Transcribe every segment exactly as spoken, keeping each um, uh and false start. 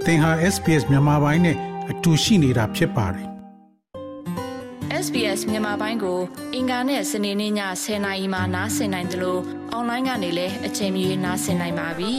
သင်ဟာ เอส พี เอส မြန်မာပိုင်းနဲ့အတူရှိနေတာဖြစ်ပါတယ်။ เอส พี เอส မြန်မာပိုင်းကိုအင်ကာနဲ့စနေနေ့ညဆယ်နာရီမှနားဆင်နိုင်တယ်လို့အွန်လိုင်းကနေလည်းအချိန်မီနားဆင်နိုင်ပါပြီ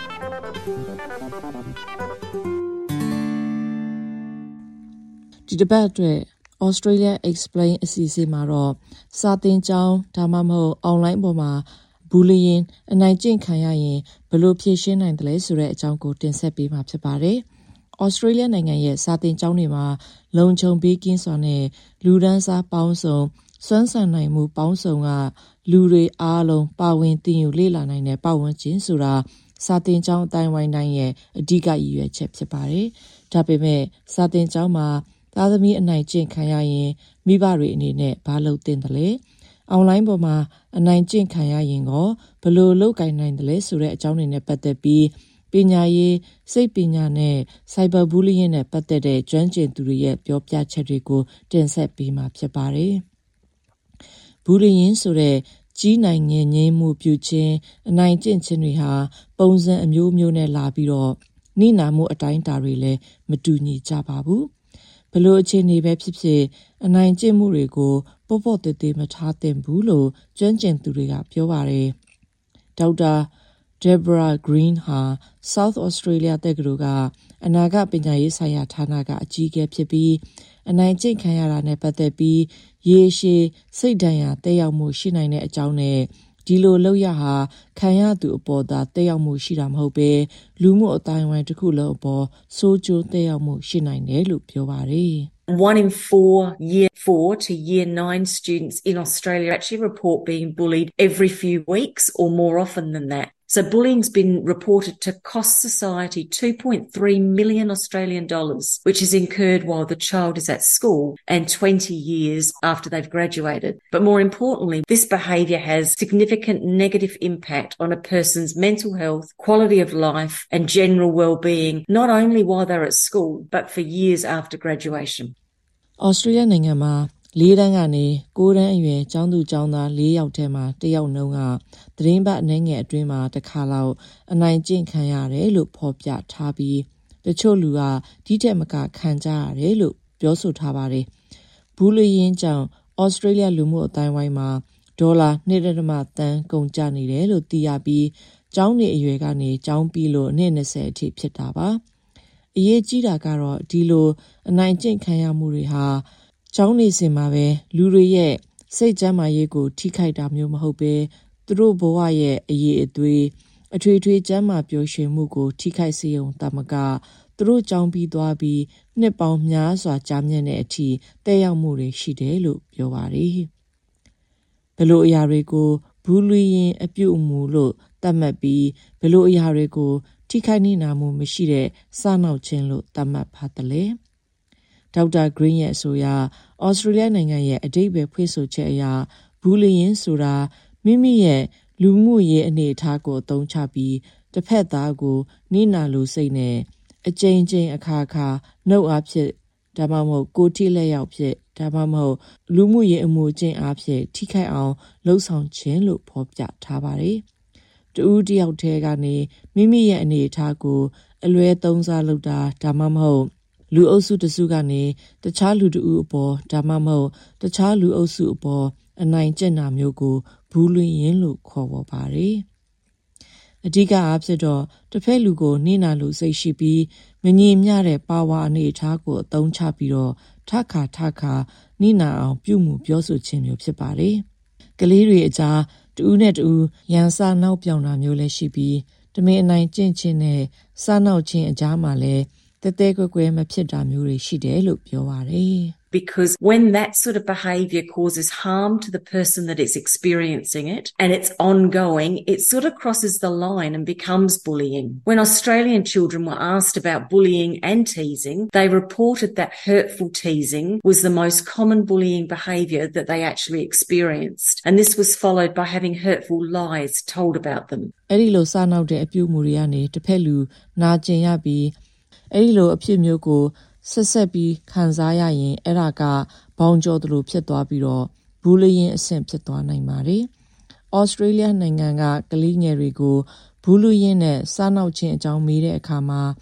။ဒီတစ်ပတ်အတွက် Australia Explain အစီအစဉ်မှာတော့စာသင်ကျောင်းဒါမှမဟုတ်အွန်လိုင်းပေါ်မှာဘူလီယင်အနိုင်ကျင့်ခံရရင်ဘယ်လိုဖြေရှင်းနိုင်တယ်လဲဆိုတဲ့အကြောင်းကိုတင်ဆက်ပေးမှာဖြစ်ပါတယ်။ Australia နိုင်ငံရဲ့စာသင်ကျောင်းတွေမှာလုံခြုံဘေးကင်းစွာနဲ့လူဒန်းစားပေါင်းစုံစွမ်းဆောင်နိုင်မှုပေါင်းစုံကလူတွေအားလုံးပါဝင်သင်ယူလေ့လာနိုင်တဲ့ပတ်ဝန်းကျင်ဆိုတာစာသင်ကျောင်းအတိုင်းဝိုင်းတိုင်းရဲ့အဓိကရည်ရွယ်ချက်ဖြစ်ပါတယ်။ဒါပေမဲ့စာသင်ကျောင်းမှာသားသမီးအနိုင်ကျင့်ခံရရင်မိဘတွေအနေနဲ့ဘာလုပ်သင့်တယ်လဲ။အွန်လိုင်းပေါ်မှာအနိုင်ကျင့်ခံရရင်ကောဘယ်လိုလုပ်ကိုင်နိုင်တယ်လဲဆိုတဲ့အကြောင်းတွေနဲ့ပတ်သက်ပြီးပညာရေးစိတ်ပညာနဲ့စိုက်ဘာဘူလီယင်နဲ့ပတ်သက်တဲ့ကျွမ်းကျင်သူတွေရဲ့ပြောပြချက်တွေကိုတင်ဆက်ပေးမှာဖြစ်ပါတယ်။ဘူလီယင်ဆိုတဲ့ကြီးနိုင်ငယ်ငင်းမှုပြုခြင်းအနိုင်ကျင့်ခြင်းတွေဟာပုံစံအမျိုးမျိုးနဲ့လာပြီးတော့နိနာမှုအတိုင်းအတာတွေလည်းမတူညီကြပါဘူး။ဘလို့အခြေအနေပဲဖြစ်ဖြစ်အနိုင်ကျင့်မှုတွေကိုပေါ့ပေါ့သေးသေးမထားသင့်ဘူးလို့ကျွမ်းကျင်သူတွေကပြောပါတယ်။ဒေါက်တာDeborah Green ဟာ South Australia တက္ကသိုလ်ကအနာဂတ်ပညာရေးဆိုင်ရာဌာနကအကြီးအကဲဖြစ်ပြီးအနိုင်ကျင့်ခံရတာနဲ့ပတ်သက်ပြီးရေရှည်စိတ်ဒဏ်ရာတက်ရောက်မှုရှိနိုင်တဲ့အကြောင်းနဲ့ဒီလိုလုပ်ရဟာခံရသူအပေါ်သာတက်ရောက်မှုရှိတာမဟုတ်ပဲလူမှုအတိုင်းအဝိုင်းတစ်ခုလုံးအပေါ်ဆိုးကျိုးတက်ရောက်မှုရှိနိုင်တယ်လို့ပြောပါတယ်။ One in four year four to year nine students in Australia actually report being bullied every few weeks or more often than that. So bullying's been reported to cost society two point three million Australian dollars, which is incurred while the child is at school and twenty years after they've graduated. But more importantly, this behaviour has significant negative impact on a person's mental health, quality of life and general well-being, not only while they're at school, but for years after graduation. Australia နိုင်ငံမှာလေးတန်းကနေကိုးတန်းအရွယ်ကျောင်းသူကျောင်းသားလေးယောက်ထဲမှာတစ်ယောက်နှုန်းကသတင်းပတ်အနေငယ်အတွင်းမှာတစ်ခါလောက်အနိုင်ကျင့်ခံရတယ်လို့ဖော်ပြထားပြီးတချို့လူကဒီထက်မကခံကြရတယ်လို့ပြောဆိုထားပါတယ်။ဘူလီယင်ကြောင့် Australia လူမှုအတိုင်းဝိုင်းမှာဒေါ်လာ နှစ်ဒသမ သန်းကုန်ကျနေတယ်လို့သိရပြီးကျောင်းနေအရွယ်ကနေကျောင်းပြီးလို့နှစ်၂၀အထိဖြစ်တာပါ။အရေးကြီးတာကတော့ဒီလိုအနိုင်ကျင့်ခံရမှုတွေဟာကျောင်းနေစဉ်မှာပဲလူတွေရဲ့စိတ်ကျန်းမာရေးကိုထိခိုက်တာမျိုးမဟုတ်ပဲသူတို့ဘဝရဲ့အရေးအသွေးအထွေထွေကျန်းမာပျော်ရွှင်မှုကိုထိခိုက်စေုံတမကသူတို့ကျောင်းပြီးသွားပြီးနှစ်ပေါင်းများစွာကြာမြင့်တဲ့အထိတက်ရောက်မှုတွေရှိတယ်လို့ပြောပါတယ်။ဘလို့အရာတွေကိုဘူလီယင်အပြုအမူလို့သတ်မှတ်ပြီးဘလို့အရာတွေကိုထိခိုက်နေနာမှုမရှိတဲ့စနောက်ခြင်းလို့သတ်မှတ်ပါတယ်။ဒေါက်တာ Green ရဲ့အဆိုအရ Australia နိုင်ငံရဲ့အဓိပ္ပာယ်ဖွင့်ဆိုချက်အရဘူလီယင်ဆိုတာမိမိရဲ့လူမှုရေးအနေအထားကိုအသုံးချပြီးတစ်ဖက်သားကိုနိနာလိုစိတ်နဲ့အကြိမ်ကြိမ်အခါခါနှုတ်အားဖြင့်ဒါမှမဟုတ်ကိုယ်ထိလက်ရောက်ဖြင့်ဒါမှမဟုတ်လူမှုရေးအမှုအကျင့်အားဖြင့်ထိခိုက်အောင်လှုံ့ဆော်ခြင်းလို့ဖော်ပြထားပါတယ်။တူတယောက်တည်းကနေမိမိရဲ့အနေအထားကိုအလွဲသုံးစားလုပ်တာဒါမှမဟုတ်လူအုပ်စုတစုကနေတခြားလူတဦးအပေါ်ဒါမှမဟုတ်တခြားလူအုပ်စုအပေါ်အနိုင်ကျင့်တာမျိုးကိုဘူလီယင်လို့ခေါ်ပေါ်ပါတယ်။အဓိကအားဖြင့်တော့တစ်ဖက်လူကိုနိနာလိုစိတ်ရှိပြီးမငြိမ်မျှတဲ့ပါဝါအနေအထားကိုအသုံးချပြီးတော့ထခါထခါနိနာအောင်ပြုမှုပြောဆိုခြင်းမျိုးဖြစ်ပါတယ်။ကလေးတွေအကြားတူးနဲ့တူးရန်စနောက်ပြောင်တာမျိုးလည်းရှိပြီးတမင်အနိုင်ကျင့်ခြင်းနဲ့စနောက်ခြင်းအကြားမှာလည်းတဲတဲကွယ်ကွယ်မဖြစ်တာမျိုးတွေရှိတယ်လို့ပြောပါတယ်။ Because when that sort of behaviour causes harm to the person that is experiencing it and it's ongoing, it sort of crosses the line and becomes bullying. When Australian children were asked about bullying and teasing, they reported that hurtful teasing was the most common bullying behaviour that they actually experienced. And this was followed by having hurtful lies told about them. အဲ့ဒီလိုစနောက်တဲ့အပြုမှုတွေကနေတစ်ဖက်လူနာကျင်ရပြီးအဲ့ဒီလိုအဖြစ်မျိုးကိုဆက်ဆက်ပြီးခံစားရရင်အဲ့ဒါကဘောင်ကျော်သလိုဖြစ်သွားပြီးတော့ဘူလီယင်အဆင့်ဖြစ်သွားနိုင်ပါတယ်။ Australia နိုင်ငံကကလေးငယ်တွေကိုဘူလီယင်နဲ့စားနောက်ခြင်းအကြောင်းမေးတဲ့အခါမှာ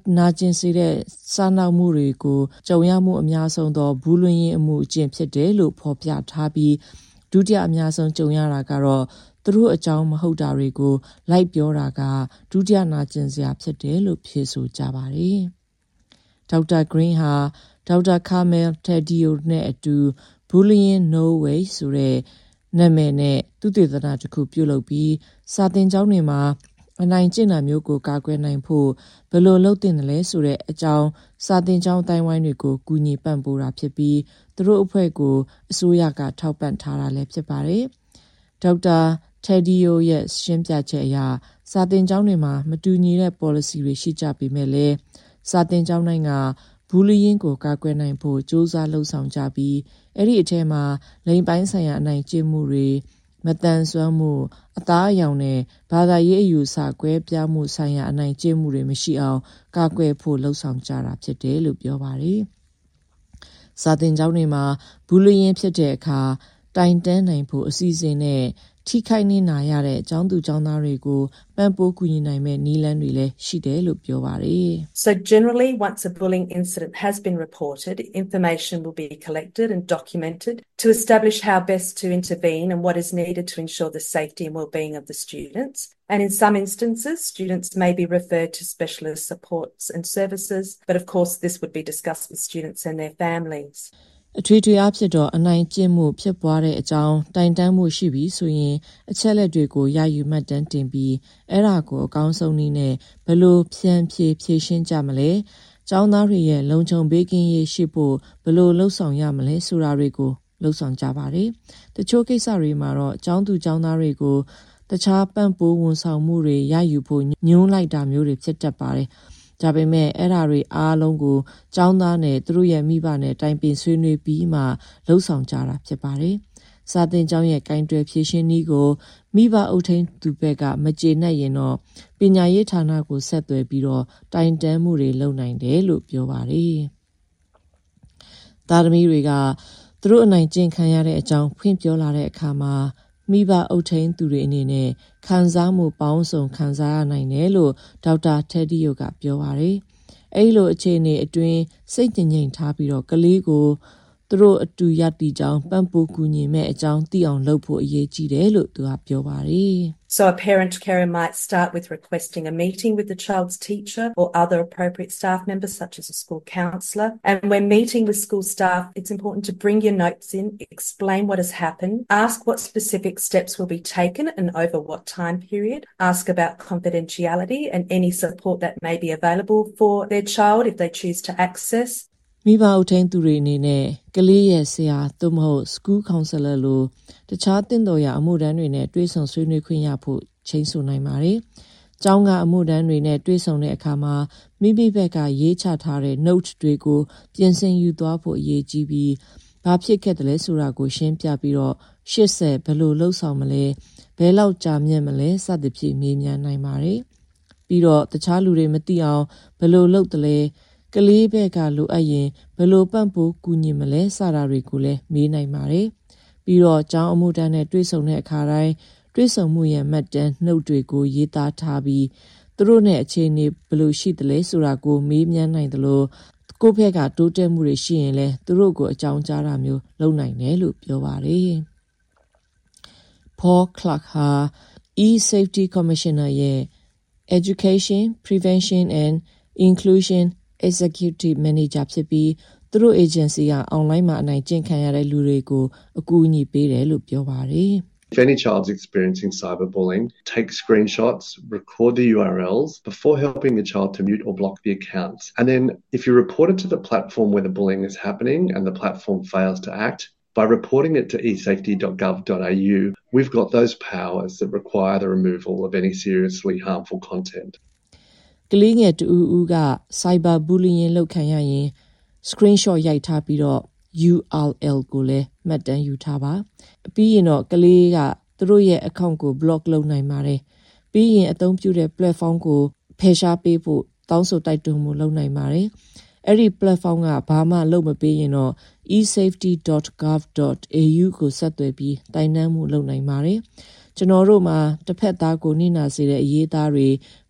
နာကျင်စေတဲ့စားနှောက်မှုတွေကိုကြုံရမှုအများဆုံးသောဘူးလွင်ရင်အမှုအကျင့်ဖြစ်တယ်လို့ဖော်ပြထားပြီးဒုတိယအများဆုံးကြုံရတာကတော့သူတို့အကြောင်းမဟုတ်တာတွေကိုလိုက်ပြောတာကဒုတိယနာကျင်စရာဖြစ်တယ်လို့ဖြေဆိုကြပါတယ်ဒေါက်တာဂရင်းဟာဒေါက်တာကာမဲတက်ဒီယိုနဲ့အတူ Bullying No Way ဆိုတဲ့နာမည်နဲ့သူတည်သနာတစ်ခုပြုလုပ်ပြီးစာသင်ကျောင်းတွေမှာအနိုင်ကျင့်တာမျိုးကိုကာကွယ်နိုင်ဖို့ဘယ်လိုလုပ်သင့်တယ်လဲဆိုတဲ့အကြောင်းစာသင်ကျောင်းတိုင်းဝိုင်းတွေကိုကူညီပံ့ပိုးတာဖြစ်ပြီးသူတို့အဖွဲ့ကိုအစိုးရကထောက်ပံ့ထားတာလည်းဖြစ်ပါတယ်ဒေါက်တာတက်ဒီယိုရဲ့ရှင်းပြချက်အရစာသင်ကျောင်းတွေမှာမတူညီတဲ့ policy တွေရှိကြပေမဲ့လည်းစာသင်ကျောင်းတိုင်းကဘူးလီယင်းကိုကာကွယ်နိုင်ဖို့စ조사လှုံ့ဆော်ကြပြီးအဲ့ဒီအထက်မှာလိင်ပိုင်းဆိုင်ရာအနိုင်ကျင့်မှုတွေမတန်ဆွမ်းမှုအသားအရောင်နဲ့ဘာသာရေးအယူအဆကွဲပြားမှုဆိုင်ရာအနိုင်ကျင့်မှုတွေမရှိအောင်ကာကွယ်ဖို့လှုံ့ဆော်ကြတာဖြစ်တယ်လို့ပြောပါတယ်။စာသင်ကျောင်းတွေမှာဘူးလီယင်းဖြစ်တဲ့အခါတိုင်တန်းနိုင်ဖို့အစီအစဉ်နဲ့ထိခိုက်နေနာရတဲ့အကြောင်းသူကျောင်းသားတွေကိုပံ့ပိုးကူညီနိုင်မဲ့နည်းလမ်းတွေလည်းရှိတယ်လို့ပြောပါတယ် So generally once a bullying incident has been reported information will be collected and documented to establish how best to intervene and what is needed to ensure the safety and well-being of the students and in some instances students may be referred to specialist supports and services but of course this would be discussed with students and their families အထွေထွေအဖြစ်တော့အနိုင်ကျင့်မှုဖြစ်ပွားတဲ့အကြောင်းတိုင်တန်းမှုရှိပြီးဆိုရင်အချက်လက်တွေကိုရယူမှတ်တမ်းတင်ပြီးအဲ့ဒါကိုအကောင်းဆုံးနည်းနဲ့ဘယ်လိုဖြန့်ဖြေဖြေရှင်းကြမလဲကျောင်းသားတွေရဲ့လုံခြုံဘေးကင်းရေးရှိဖို့ဘယ်လိုလှုပ်ဆောင်ရမလဲဆိုတာတွေကိုလှုပ်ဆောင်ကြပါတယ်တချို့ကိစ္စတွေမှာတော့ကျောင်းသူကျောင်းသားတွေကိုတခြားပံ့ပိုးဝန်ဆောင်မှုတွေရယူဖို့ညှိုးလိုက်တာမျိုးတွေဖြစ်တတ်ပါတယ်ဒါပေမဲ့အဲ့ဓာတွေအားလုံးကိုကျောင်းသားနဲ့သူတို့ရဲ့မိဘနဲ့တိုင်ပင်ဆွေးနွေးပြီးမှလှုပ်ဆောင်ကြတာဖြစ်ပါတယ်။စာသင်ကျောင်းရဲ့ကင်တွယ်ဖြည့်ရှင်းနည်းကိုမိဘအုပ်ထိန်းသူဘက်ကမကျေနပ်ရင်တော့ပညာရေးဌာနကိုဆက်သွယ်ပြီးတော့တိုင်တန်းမှုတွေလုပ်နိုင်တယ်လို့ပြောပါတယ်။သားသမီးတွေကသူတို့အနိုင်ကျင့်ခံရတဲ့အကြောင်းဖွင့်ပြောလာတဲ့အခါမှာမိဘအုပ်ထိန်းသူတွေအနေနဲ့ခံစားမှုပေါင်းစုံခံစားရနိုင်တယ်လို့ဒေါက်တာတက်ဒီယိုကပြောပါတယ်။အဲဒီလိုအခြေအနေအတွင်းစိတ်ငြိမ်ထားပြီးတော့ကလေးကိုသူတို့အတူရတည်ကြောင်းပံ့ပိုးကူညီမဲ့အကြောင်းသိအောင်လုပ်ဖို့အရေးကြီးတယ်လို့သူကပြောပါတယ်။ So a parent carer might start with requesting a meeting with the child's teacher or other appropriate staff members such as a school counsellor. And when meeting with school staff, it's important to bring your notes in, explain what has happened, ask what specific steps will be taken and over what time period, ask about confidentiality and any support that may be available for their child if they choose to access. မိဘအုပ်ထိန်းသူတွေအနေနဲ့ကလေးရဲ့ဆရာသို့မဟုတ် school counselor လို့တခြားတင်တော်ရာအမှုတန်းတွေနဲ့တွေ့ဆုံဆွေးနွေးခွင့်ရဖို့ချိန်ဆနိုင်ပါတယ်။ကျောင်းကအမှုတန်းတွေနဲ့တွေ့ဆုံတဲ့အခါမှာမိမိဘက်ကရေးချထားတဲ့ note တွေကိုပြင်ဆင်ယူသွားဖို့အရေးကြီးပြီးဘာဖြစ်ခဲ့တယ်လဲဆိုတာကိုရှင်းပြပြီးတော့ရှေ့ဆက်ဘယ်လိုလှုပ်ဆောင်မလဲဘယ်လောက်ကြာမြင့်မလဲစသဖြင့်မေးမြန်းနိုင်ပါတယ်။ပြီးတော့တခြားလူတွေမသိအောင်ဘယ်လိုလုပ်တယ်လဲကလေးဘက်ကလိုအပ်ရင်ဘယ်လိုပံ့ပိုးကူညီမလဲစတာတွေကိုလည်းမေးနိုင်ပါတယ်။ပြီးတော့ကျောင်းအမှုတန်းနဲ့တွေ့ဆုံတဲ့အခါတိုင်းတွေ့ဆုံမှုရဲ့မှတ်တမ်းနှုတ်တွေကိုရေးသားထားပြီးသူတို့နဲ့အခြေအနေဘယ်လိုရှိသလဲဆိုတာကိုမေးမြန်းနိုင်တယ်လို့ကိုယ့်ဘက်ကတိုးတက်မှုတွေရှိရင်လည်းသူတို့ကိုအကြောင်းကြားတာမျိုးလုပ်နိုင်တယ်လို့ပြောပါတယ်။ Paul Clark ဟာ e-Safety Commissioner ရဲ့ Education, Prevention and Inclusion Executive Manager ဖြစ်ပြီးသူတို့ agency က online မှာအနိုင်ကျင့်ခံရတဲ့လူတွေကိုအကူအညီပေးတယ်လို့ပြောပါတယ်။ If any child's experiencing cyberbullying, take screenshots, record the U R Ls before helping the child to mute or block the accounts. And then if you report it to the platform where the bullying is happening and the platform fails to act, by reporting it to e safety dot gov dot a u, we've got those powers that require the removal of any seriously harmful content. ကလေးငယ်တူဦးက cyber bullying လုပ်ခံရရင် screenshot ရိုက်ထားပြီးတော့ U R L ကိုလည်းမှတ်တမ်းယူထားပါပြီးရင်တော့ကလေးကသူတို့ရဲ့ account ကို block လုပ်နိုင်ပါတယ်ပြီးရင်အသုံးပြုတဲ့ platform ကိုဖယ်ရှားပေးဖို့တောင်းဆိုတိုက်တွန်းမှုလုပ်နိုင်ပါတယ်အဲ့ဒီ platform ကဘာမှလုပ်မပေးရင်တော့ e safety dot gov dot a u ကိုဆက်သွယ်ပြီးတိုင်တန်းမှုလုပ်နိုင်ပါတယ်ကျွန်တော်တို့မှာတစ်ဖက်သားကိုနှိမ့်နာစေတဲ့အရေးသားတွေ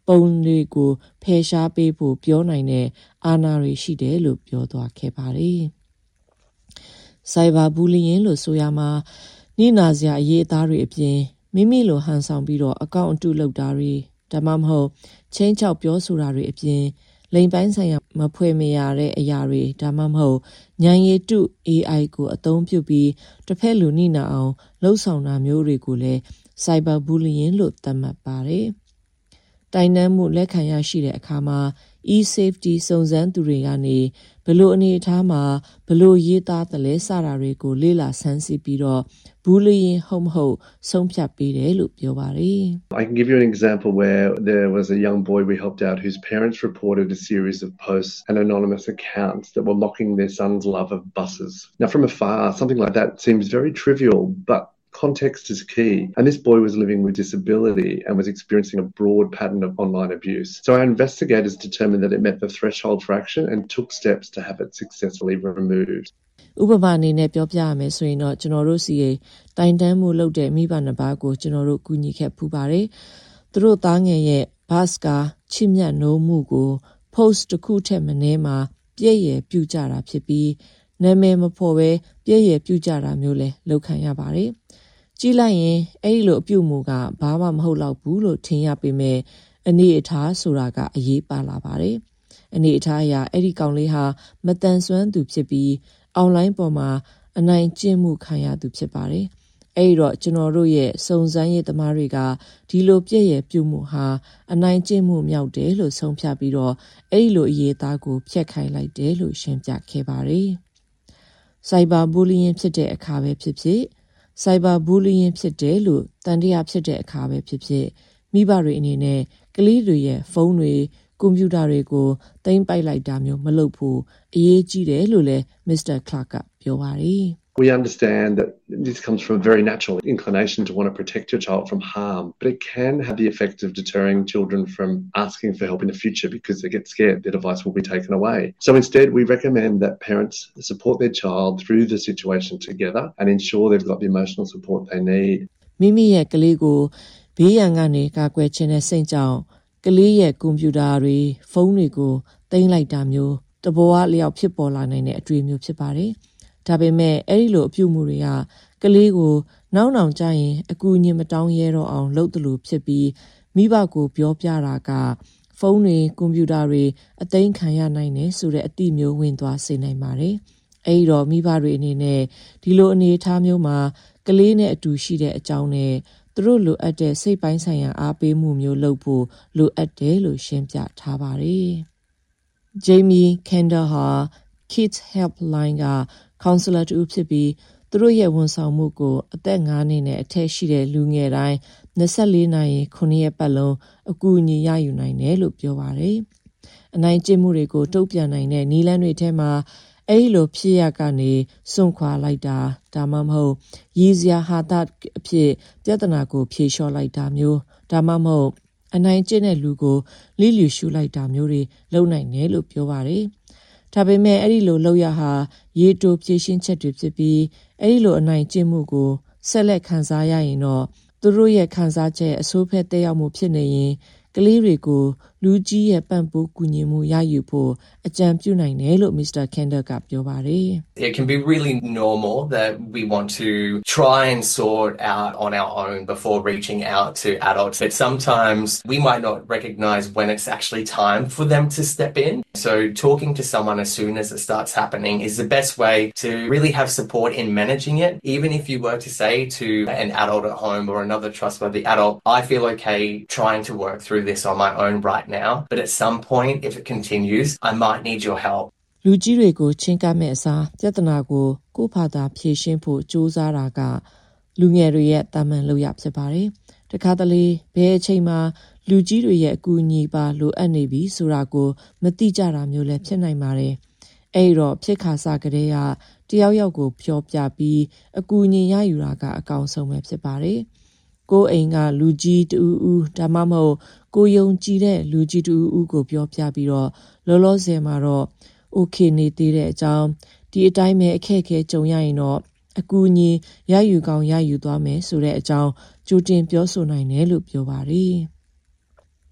ပုံတွေကိုဖယ်ရှားပေးဖို့ပြောနိုင်တဲ့အာဏာတွေရှိတယ်လို့ပြောသွားခဲ့ပါတယ်။ Cyber bullying လို့ဆိုရမှာနိနာစရာအရေးအသားတွေအပြင်မိမိလိုဟန်ဆောင်ပြီးတော့အကောင့်အတုလုပ်တာတွေဒါမှမဟုတ်ချင်းချောက်ပြောဆိုတာတွေအပြင်လိမ်ပိုင်းဆိုင်ရာမဖွဲ့မရတဲ့အရာတွေဒါမှမဟုတ်ဉာဏ်ရည်တု A I ကိုအသုံးပြုပြီးတစ်ဖက်လူနိနာအောင်လှုပ်ဆောင်တာမျိုးတွေကိုလည်း Cyber bullying လို့သတ်မှတ်ပါတယ်။တိုင်တန်းမှုလက်ခံရရှိတဲ့အခါမှာ e-safety စုံစမ်းသူတွေကနေဘလို့အနေအထားမှာဘလို့ရေးသားတယ်လဲစတာတွေကိုလေ့လာဆန်းစစ်ပြီးတော့ bullying ဟုတ်မဟုတ်ဆုံးဖြတ်ပေးတယ်လို့ပြောပါတယ် I can give you an example where there was a young boy we helped out whose parents reported a series of posts and anonymous accounts that were mocking their son's love of buses. Now from afar, something like that seems very trivial, but context is key, and this boy was living with disability and was experiencing a broad pattern of online abuse. So our investigators determined that it met the threshold for action and took steps to have it successfully removed. ဥပမာအနေနဲ့ပြောပြရမယ်ဆိုရင်တော့ကျွန်တော်တို့စီရဲ့တိုင်တန်းမှုလုပ်တဲ့မိဘနှစ်ပါးကိုကျွန်တော်တို့ကူညီခဲ့ဖူးပါတယ်။သူတို့သားငယ်ရဲ့ဘတ်ကာချစ်မြတ်နိုးမှုကို post တစ်ခုထက်မနည်းမှာပြည့်ရည်ပြုကြတာဖြစ်ပြီးနာမည်မဖော်ပဲပြည့်ရည်ပြုကြတာမျိုးလဲလုပ်ခံရပါတယ်။ကြည့်လိုက်ရင်အဲ့ဒီလိုအပြုမှုကဘာမှမဟုတ်တော့ဘူးလို့ထင်ရပေမဲ့အနေအထားဆိုတာကအရေးပါလာပါတယ်။အနေအထားအရအဲ့ဒီကောင်လေးဟာမတန်ဆွမ်းသူဖြစ်ပြီးအွန်လိုင်းပေါ်မှာအနိုင်ကျင့်မှုခံရသူဖြစ်ပါတယ်။အဲ့တော့ကျွန်တော်တို့ရဲ့စုံစမ်းရေးသမားတွေကဒီလိုပြည့်ရပြုမှုဟာအနိုင်ကျင့်မှုမြောက်တယ်လို့ဆုံးဖြတ်ပြီးတော့အဲ့ဒီလိုအရေးသားကိုဖျက်ခိုင်းလိုက်တယ်လို့ရှင်းပြခဲ့ပါတယ်။ Cyber bullying ဖြစ်တဲ့အခါပဲဖြစ်ဖြစ် Cyber bullying ဖြစ်တယ်လို့တန်တရားဖြစ်တဲ့အခါပဲဖြစ်ဖြစ်မိဘတွေအနေနဲ့ကလေးတွေရဲ့ဖုန်းတွေကွန်ပျူတာတွေကိုသိမ်းပိုက်လိုက်တာမျိုးမလုပ်ဖို့အရေးကြီးတယ်လို့လည်း Mister Clark ကပြောပါတယ်။ We understand that this comes from a very natural inclination to want to protect your child from harm, but it can have the effect of deterring children from asking for help in the future because they get scared their device will be taken away. So instead, we recommend that parents support their child through the situation together and ensure they've got the emotional support they need. မိမိရဲ့ကလေးကိုဘေးရန်ကနေကာကွယ်ခြင်းနဲ့စိတ်ကြောင့်ကလေးရဲ့ကွန်ပျူတာတွေဖုန်းတွေကိုသိမ်းလိုက်တာမျိုးတဘောအလျောက်ဖြစ်ပေါ်လာနိုင်တဲ့အတွေ့အမျိုးဖြစ်ပါတယ်။ဒါပေမဲ့အဲ့ဒီလိုအပြုမှုတွေကကလေးကိုနောက်နောက်ကျရင်အကူအညီမတောင်းရဲတော့အောင်လုပ်တယ်လို့ဖြစ်ပြီးမိဘကိုပြောပြတာကဖုန်းတွေကွန်ပျူတာတွေအသိမ်းခံရနိုင်တယ်ဆိုတဲ့အတိမျိုးဝင်သွားစေနိုင်ပါတယ်။အဲ့ဒီတော့မိဘတွေအနေနဲ့ဒီလိုအနေအထားမျိုးမှာကလေးနဲ့အတူရှိတဲ့အကြောင်းနဲ့သူတို့လိုအပ်တဲ့စိတ်ပိုင်းဆိုင်ရာအားပေးမှုမျိုးလုပ်ဖို့လိုအပ်တယ်လို့ရှင်းပြထားပါတယ်။ Jamie Kendall ဟာ Kids Helpline က counselor တူဖြစ်ပြီးသူတို့ရဲ့ဝန်ဆောင်မှုကိုအသက်၅နှစ်နဲ့အထက်ရှိတဲ့လူငယ်တိုင်း၂၄နာရီခုနှစ်ရက်ပတ်လုံးအကူအညီရယူနိုင်တယ်လို့ပြောပါတယ်။အနိုင်ကျင့်မှုတွေကိုတုံ့ပြန်နိုင်တဲ့နည်းလမ်းတွေထဲမှာအဲ့လိုဖြစ်ရကနေစွန့်ခွာလိုက်တာဒါမှမဟုတ်ရည်စရာဟာတာအဖြစ်ပြဿနာကိုဖြေလျှော့လိုက်တာမျိုးဒါမှမဟုတ်အနိုင်ကျင့်တဲ့လူကိုလိလျူရှုလိုက်တာမျိုးတွေလုပ်နိုင်တယ်လို့ပြောပါတယ်။ဒါပေမဲ့အဲ့ဒီလိုလုပ်ရဟာရေတိုဖြည့်ရှင်းချက်တွေဖြစ်ပြီးအဲ့ဒီလိုအနိုင်ကျင့်မှုကိုဆက်လက်ခံစားရရင်တော့သူတို့ရဲ့ခံစားချက်အဆိုးဖက်တက်ရောက်မှုဖြစ်နေရင်ကလေးတွေကိုလူကြီးရဲ့ပံ့ပိုးကူညီမှုရယူဖို့အကြံပြုနိုင်တယ်လို့ Mister Kendall ကပြောပါတယ် It can be really normal that we want to try and sort out on our own before reaching out to adults. But sometimes we might not recognize when it's actually time for them to step in. So talking to someone as soon as it starts happening is the best way to really have support in managing it. Even if you were to say to an adult at home or another trustworthy adult, I feel okay trying to work through this on my own right now, but at some point if it continues I might need your help. လူကြီးတွေကိုချင်းကပ်မဲ့အစားပြဿနာကိုကိုယ့်ဘာသာဖြေရှင်းဖို့ကြိုးစားတာကလူငယ်တွေရဲ့တာမန်လုပ်ရဖြစ်ပါတယ်။တခါတလေဘယ်အချိန်မှာလူကြီးတွေရဲ့အကူအညီပါလိုအပ်နေပြီဆိုတာကိုမသိကြတာမျိုးလည်းဖြစ်နိုင်ပါတယ်။အဲ့တော့ဖြစ်ခါစားကလေးကတယောက်ယောက်ကိုပြောပြပြီးအကူအညီရယူတာကအကောင်းဆုံးပဲဖြစ်ပါတယ်။ကိုယ်အိမ်ကလူကြီးတူဦးဒါမှမဟုတ်ကိုယုံကြည်တဲ့လူကြီးတူဦးကိုပြောပြပြီးတော့လောလောဆယ်မှာတော့ okay နေသေးတဲ့အကြောင်းဒီအတိုင်းပဲအခက်အခဲကြုံရရင်တော့အကူအညီရယူကောင်းရယူသွားမယ်ဆိုတဲ့အကြောင်းကြိုတင်ပြောဆိုနိုင်တယ်လို့ပြောပါတယ်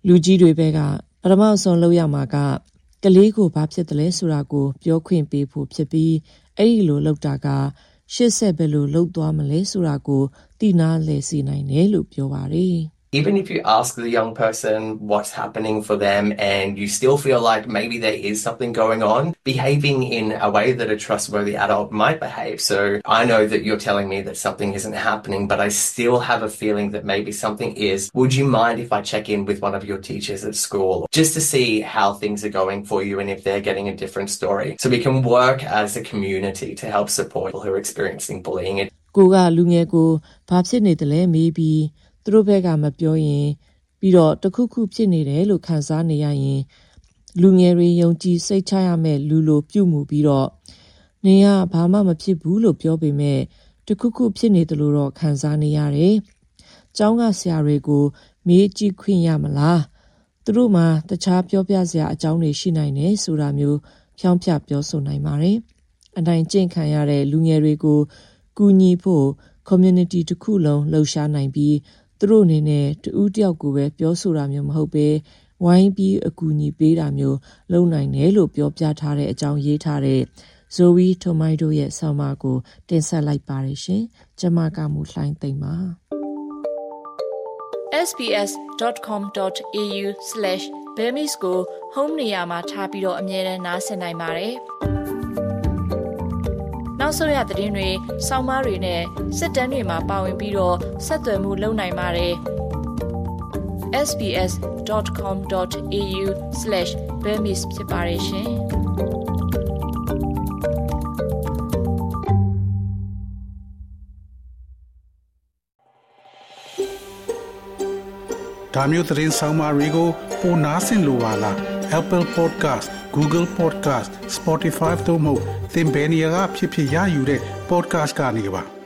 လူကြီးတွေပဲကပထမဆုံးလုပ်ရမှာကကလေးကိုဘာဖြစ်တယ်လဲဆိုတာကိုပြောခွင့်ပေးဖို့ဖြစ်ပြီးအဲ့ဒီလိုလုပ်တာကရှစ်ဆက်ပဲလို့လုပ်သွားမလဲဆိုတာကိုသိနာလဲစီနိုင်တယ်လို့ပြောပါတယ် Even if you ask the young person what's happening for them and you still feel like maybe there is something going on, behaving in a way that a trustworthy adult might behave. So I know that you're telling me that something isn't happening, but I still have a feeling that maybe something is. Would you mind if I check in with one of your teachers at school just to see how things are going for you and if they're getting a different story? So we can work as a community to help support people who are experiencing bullying. ကိုကလူငယ်ကိုဘာဖြစ်နေတယ်လဲမေးပြီးသူတို့ဘက်ကမပြောရင်ပြီးတော့တခုခုဖြစ်နေတယ်လို့ခံစားနေရရင်လူငယ်တွေယုံကြည်စိတ်ချရမယ့်လူလိုပြုမှုပြီးတော့နေကဘာမှမဖြစ်ဘူးလို့ပြောပေမဲ့တခုခုဖြစ်နေတယ်လို့တော့ခံစားနေရတယ်။ကျောင်းကဆရာတွေကိုမေးကြည့်ခွင့်ရမလား။သူတို့မှတခြားပြောပြစရာအကြောင်းတွေရှိနိုင်တယ်ဆိုတာမျိုးဖြောင်းဖြပြောဆိုနိုင်ပါတယ်။အနိုင်ကျင့်ခံရတဲ့လူငယ်တွေကိုကူညီဖို့ community တစ်ခုလုံးလှုပ်ရှားနိုင်ပြီးသူတို့အနေနဲ့တူးတယောက်ကိုပဲပြောဆိုတာမျိုးမဟုတ်ပဲဝိုင်းပြီးအကူအညီပေးတာမျိုးလုပ်နိုင်တယ်လို့ပြောပြထားတဲ့အကြောင်းရေးထားတဲ့ Zoe Tomato ရဲ့ဆောင်းပါးကိုတင်ဆက်လိုက်ပါတယ်ရှင်။ကျွန်မကမူလှိုင်းသိမ့်ပါ s b s dot com dot a u slash burmese ကို home နေရာမှာထားပြီးတော့အမြဲတမ်းနားဆင်နိုင်ပါတယ်။နောက်ဆုံးရသတင်းတွေစောင်းမားတွေနဲ့စစ်တမ်းတွေမှာပါဝင်ပြီးတော့ဆက်သွယ်မှုလုပ်နိုင်ပါတယ်။ s b s dot com dot a u slash burmese ဖြစ်ပါတယ်ရှင်။ဒါမျိုးသတင်းဆောင်မတွေကိုပိုနားဆင်လိုပါလား Apple Podcast, Google Podcast, Spotify တို့မှာသင်ပင်ရာဖြစ်ဖြစ်ရယူတဲ့ podcast ကနေပါ